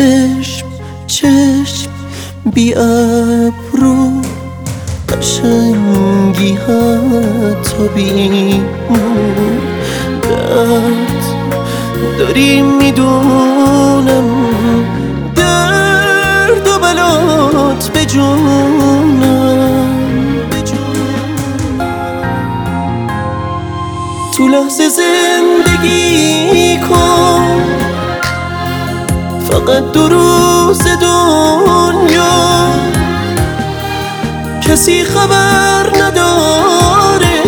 چشم چشم بی ابرو، قشنگی حتی بی نور. درد داری میدونم، درد و بلات به جونم. تو لحظه زندگی کن، فقط 2 روز دنیا. کسی خبر نداره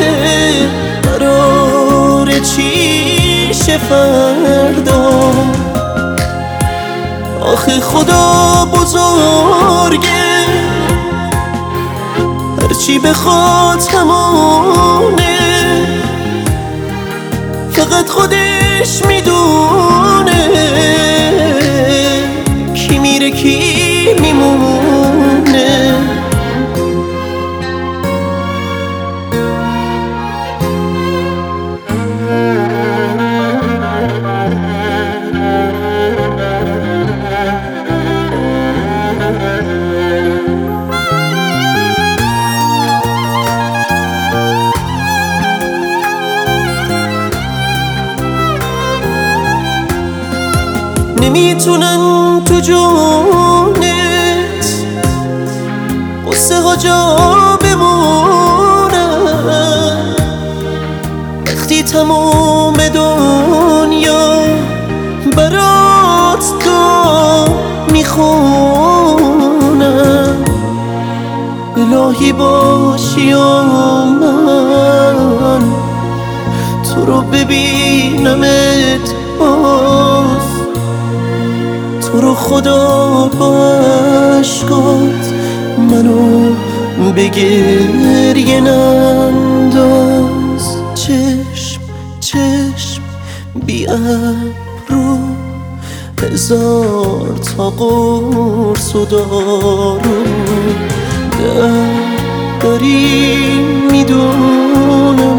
قراره چی شه فردا. آخه خدا بزرگه، هرچی بخواد همونه. فقط خودش میدونه کی میره کی میمونه. نمیتونن تو جونت قصه ها جا بمونن، وقتی تموم دنیا برات دعا میخونن. الهی باشی و من تو رو ببینمت باز. تو رو خدا با عشقات منو به گریه ننداز. چشم چشم بی ابرو، 1000 تا قرص و دارو. درد داری میدونم،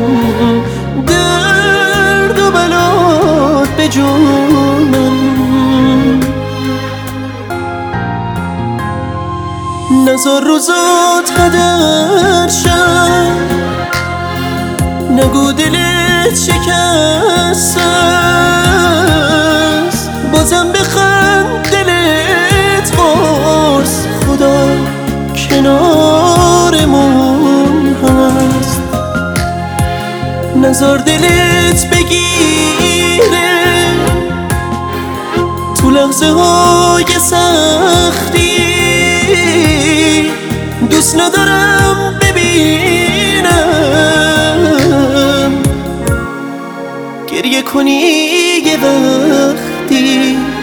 درد و بلات به جونم. نذار روزات هدر شن، نگو دلت شکسته است. بازم بخند دلت قرص، خدا کنارمون هست. نذار دلت بگیره تو لحظه های سختی. دوست ندارم ببینم گریه کنی یه وقتی.